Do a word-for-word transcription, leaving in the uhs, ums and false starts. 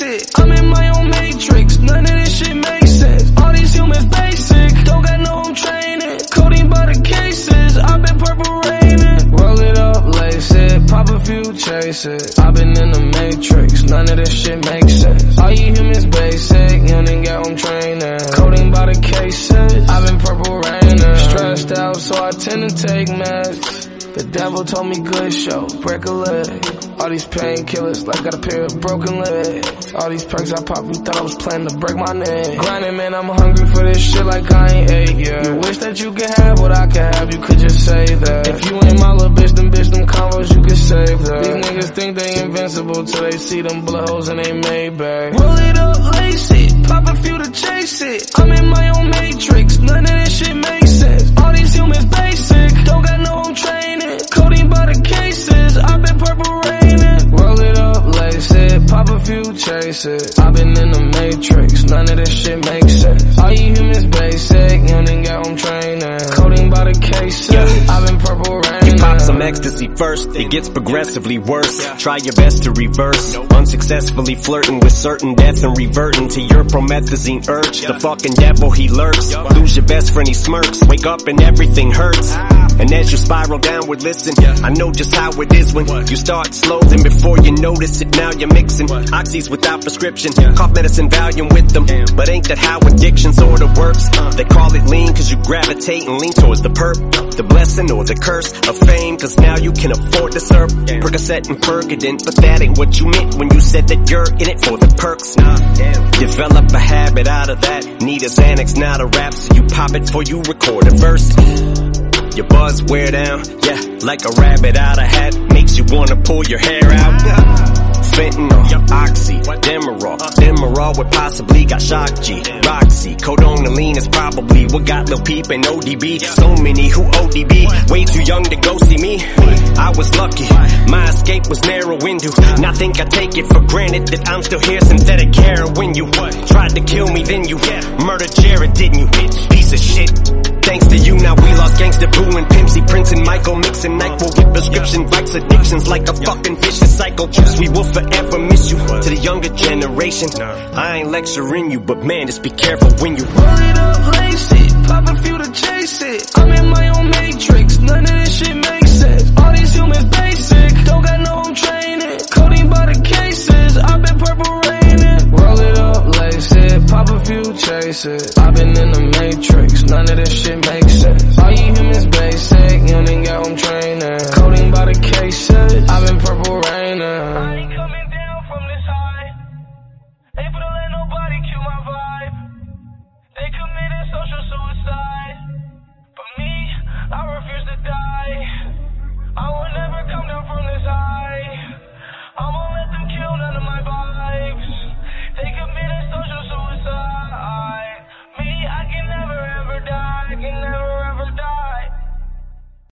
it. I'm in my own matrix, none of this shit makes sense. All these humans basic, don't got no home training. Codeine by the cases, I've been purple raining. Roll it up, lace it, pop a few, chase it. I've been in the matrix, none of this shit makes sense. All you humans basic, you didn't get home training. Codeine by the cases, I've been purple raining. Stressed out, so I tend to take meds. The devil told me good show, break a leg. All these painkillers, like got a pair of broken legs. All these perks I pop, you thought I was planning to break my neck. Grinding, man, I'm hungry for this shit like I ain't ate yet. You wish that you could have what I could have, you could just say that. If you ain't my little bitch, then bitch, them combos, you could save that. These niggas think they invincible till they see them blood holes and they made back. Roll it up, lace it, pop a few to chase it. I'm in my own matrix, none of this shit makes sense. All these humans basic, don't got no home training. Codeine by the cases, I've been purple raining. Roll it up, lace it, pop a few, chase it. I've been in the matrix, none of this shit makes sense. All you humans basic, you didn't get home training. Codeine by the cases, yeah. I've been purple raining. You pop some ecstasy first, it gets progressively worse. Try your best to reverse, unsuccessfully flirting with certain death and reverting to your promethazine urge. The fucking devil, he lurks. Lose your best friend, he smirks. Wake up and everything hurts. And as you spiral downward, listen, I know just how it is when you start slow, then before you notice it, now you're mixing oxys without prescription, cough medicine, Valium with them. But ain't that how addiction sorta works? They call it lean cause you gravitate and lean towards the perp, the blessing or the curse of fame, cause now you can afford to serve Percocet and Percodent. But that ain't what you meant when you said that you're in it for the perks. Develop a habit out of that, need a Xanax, not a rap, so you pop it before you record a verse. Your buzz wear down, yeah, like a rabbit out of hat, makes you wanna pull your hair out. Fentanyl, Oxy, Demerol, Demerol with possibly got Shock G, Roxy, Codonaline is probably what got Lil Peep and O D B. So many who O D B, way too young to go see me. I was lucky, my escape was narrow window. Now think I take it for granted that I'm still here, synthetic heroin. You tried to kill me, then you murdered Jared, didn't you? Piece of shit. Thanks to you, now we lost Gangsta Boo and Pimpsy, Prince and Michael, mixing NyQuil with prescription Vikes, addictions like a fucking vicious cycle. Juice, we will forever miss you. To the younger generation, I ain't lecturing you, but man, just be careful when you roll it up, lace it, pop a few to chase it. I'm in my own matrix, none of this shit makes sense. All these humans basic, don't got no home training. Codeine by the cases, I've been purple raining. Roll it up, lace it, pop a few, chase it. I've been in the matrix, none of this shit makes sense. All you humans basic, you didn't get home training. Codeine by the cases, I've been purple raining. I ain't coming down from this high, able to let nobody kill my vibe. They committed social suicide, but me, I refuse to die. I